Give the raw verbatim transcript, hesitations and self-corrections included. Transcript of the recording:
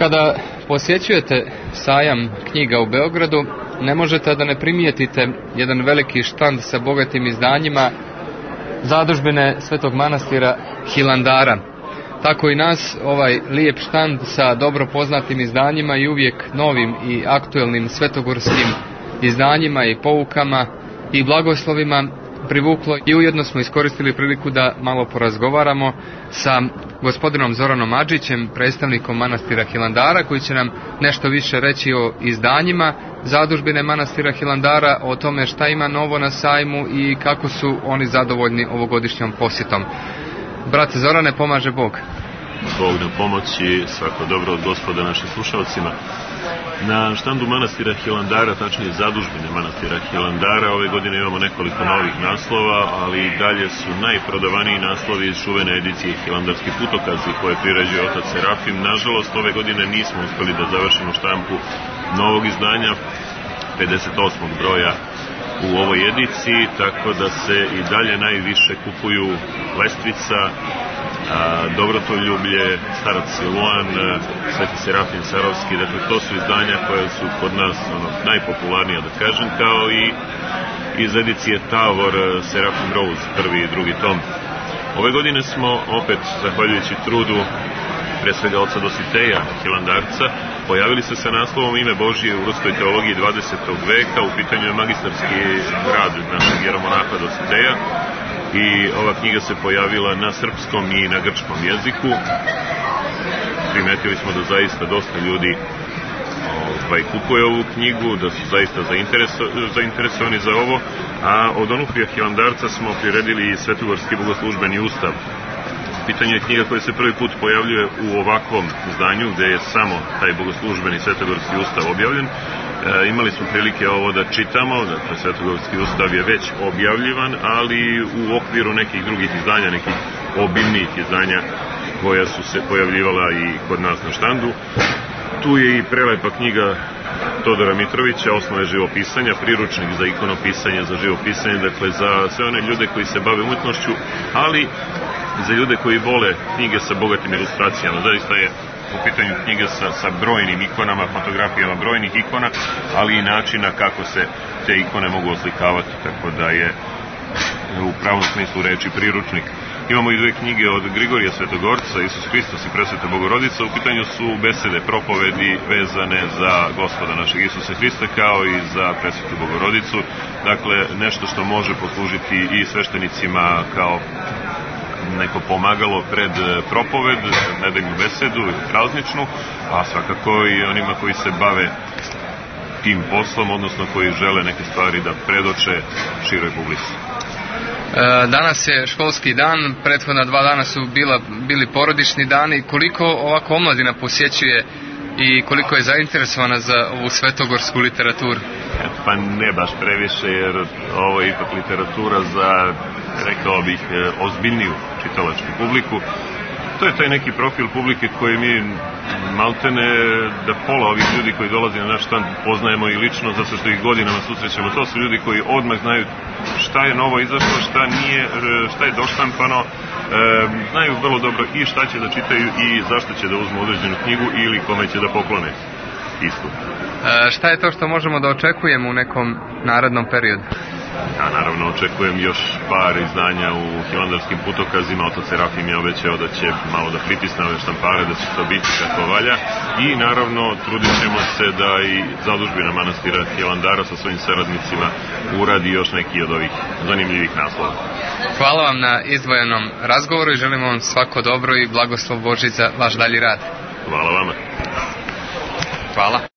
Kada posjećujete sajam knjiga u Beogradu, ne možete da ne primijetite jedan veliki štand sa bogatim izdanjima zadužbine Svetog manastira Hilandara. Tako i nas ovaj lijep štand sa dobro poznatim izdanjima i uvijek novim i aktuelnim svetogorskim izdanjima i poukama i blagoslovima privuklo i ujedno smo iskoristili priliku da malo porazgovaramo sa gospodinom Zoranom Adžićem, predstavnikom manastira Hilandara, koji će nam nešto više reći o izdanjima zadužbine manastira Hilandara, o tome šta ima novo na sajmu i kako su oni zadovoljni ovogodišnjom posjetom. Brate Zorane, pomaže Bog. Bog na pomoći, svako dobro od Gospoda našim slušalcima. Na štandu manastira Hilandara, tačnije zadužbine manastira Hilandara, ove godine imamo nekoliko novih naslova, ali i dalje su najprodavaniji naslovi iz čuvene edicije Hilandarski putokazi koje priređuje otac Serafim. Nažalost, ove godine nismo uspeli da završimo štampu novog izdanja, pedeset osmog broja u ovoj ediciji, tako da se i dalje najviše kupuju Lestvica, Dobrotoljublje, Starac Siluan, Sveti Serafim Sarovski. Dakle, to su izdanja koje su kod nas ono, najpopularnija, da kažem, kao i iz edicije Tavor Serafim Rose, prvi i drugi tom. Ove godine smo opet, zahvaljujući trudu pre svega oca Dositeja Hilandarca, pojavili se sa naslovom Ime Božije u ruskoj teologiji dvadesetog veka. U pitanju je magistarski rad našeg jeromonaha Dositeja i ova knjiga se pojavila na srpskom i na grčkom jeziku. Primetili smo da zaista dosta ljudi ovaj, kupuje ovu knjigu, da su zaista zaintereso, zainteresovani za ovo, a od Onufrija Hilandarca smo priredili i Svetogorski bogoslužbeni ustav. Pitanje je knjiga koja se prvi put pojavljuje u ovakvom izdanju, gde je samo taj bogoslužbeni Svetogorski ustav objavljen. E, imali smo prilike ovo da čitamo, dakle Svetogorski ustav je već objavljivan, ali u okviru nekih drugih izdanja, nekih obimnijih izdanja koja su se pojavljivala i kod nas na štandu. Tu je i prelepa knjiga Todora Mitrovića, Osnove živopisanja, priručnik za ikonopisanje, za živopisanje, dakle za sve one ljude koji se bave umjetnošću, ali za ljude koji vole knjige sa bogatim ilustracijama. Zaista je u pitanju knjige sa, sa brojnim ikonama, fotografijama brojnih ikona, ali i načina kako se te ikone mogu oslikavati, tako da je u pravom smislu reči priručnik. Imamo i dve knjige od Grigorija Svetogorca, Isus Hristos i Presveta Bogorodica. U pitanju su besede, propovedi vezane za Gospoda našeg Isusa Hrista, kao i za Presvetu Bogorodicu. Dakle, nešto što može poslužiti i sveštenicima kao neko pomagalo pred propoved, nedeljnu besedu, prazničnu, a svakako i onima koji se bave tim poslom, odnosno koji žele neke stvari da predoče široj publici. Danas je školski dan, prethodna dva dana su bila, bili porodični dani. Koliko ovako omladina posjećuje i koliko je zainteresovana za ovu svetogorsku literaturu? Pa ne baš previše, jer ovo je ipak literatura za, rekao bih, ozbiljniju čitalačku publiku. To je taj neki profil publike koji mi maltene da pola ovih ljudi koji dolazi na naš štand poznajemo i lično, zato što ih godinama susrećemo. To su ljudi koji odmah znaju šta je novo izašlo, šta nije, šta je doštampano, e, znaju vrlo dobro i šta će da čitaju i zašto će da uzmu određenu knjigu ili kome će da poklone istu. E, šta je to što možemo da očekujemo u nekom narednom periodu? Ja naravno očekujem još par izdanja u Hilandarskim putokazima. Otac Serafim je obećao da će malo da pritisne ove štampare, da će to biti kako valja, i naravno trudit ćemo se da i zadužbina manastira Hilandara sa svojim saradnicima uradi još neki od ovih zanimljivih naslova. Hvala vam na izdvojenom razgovoru i želimo vam svako dobro i blagoslov Božji za vaš dalji rad. Hvala vama. Hvala.